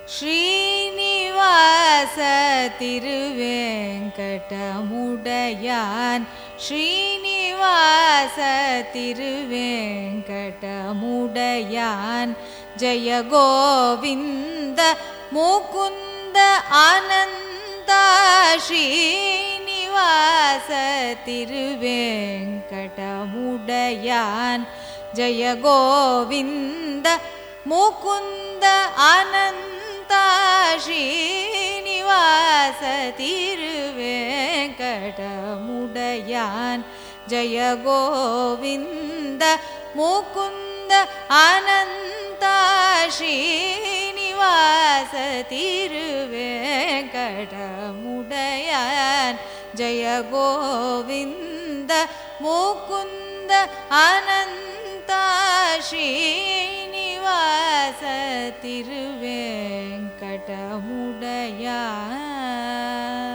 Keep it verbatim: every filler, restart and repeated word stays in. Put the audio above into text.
Srinivasa Thiruvengadamudaiyan Srinivasa Thiruvengadamudaiyan Jaya Govind Mukunda Ananda Srinivasa Thiruvengadamudaiyan Jaya Govind Mukunda Ananda Srinivasa Thiruvengadamudaiyan Jaya Govind Mukunda Ananda Srinivasa Thiruvengadamudaiyan Jaya Govind Mukunda Ananda Srinivasa Thiruvengadamudaiyan.